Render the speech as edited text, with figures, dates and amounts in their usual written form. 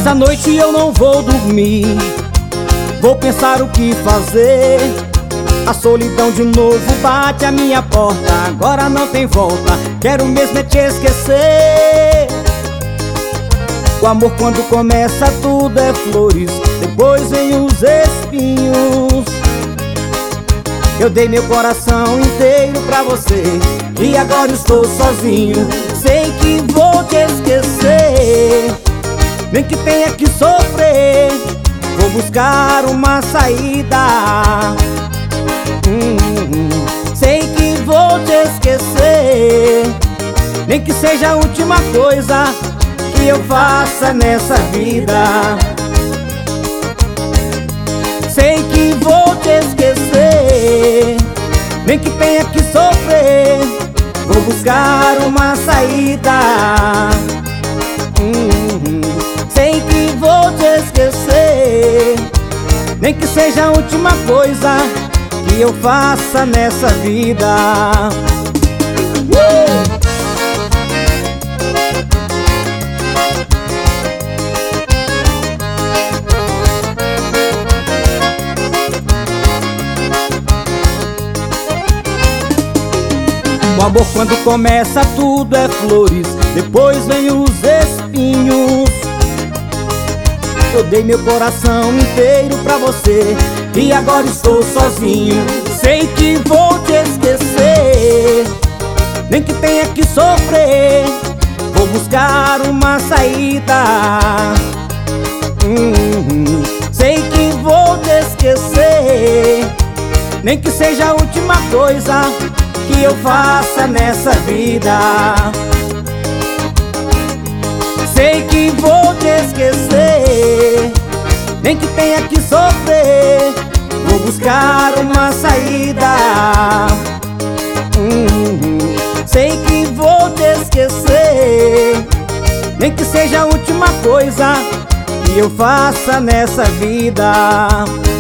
Mas à noite eu não vou dormir, vou pensar o que fazer. A solidão de novo bate à minha porta, agora não tem volta, quero mesmo é te esquecer. O amor quando começa tudo é flores, depois vem os espinhos. Eu dei meu coração inteiro pra você e agora estou sozinho. Sei que vou te esquecer, nem que tenha que sofrer, vou buscar uma saída. Sei que vou te esquecer, nem que seja a última coisa que eu faça nessa vida. Sei que vou te esquecer, nem que tenha que sofrer, vou buscar uma saída. Sei que vou te esquecer, nem que seja a última coisa que eu faça nessa vida. O amor quando começa tudo é flores, depois vem os espinhos. Eu dei meu coração inteiro pra você e agora estou sozinho. Sei que vou te esquecer, nem que tenha que sofrer, vou buscar uma saída. Sei que vou te esquecer, nem que seja a última coisa que eu faça nessa vida. Sei que vou te esquecer, nem que tenha que sofrer, vou buscar uma saída. Sei que vou te esquecer, nem que seja a última coisa que eu faça nessa vida.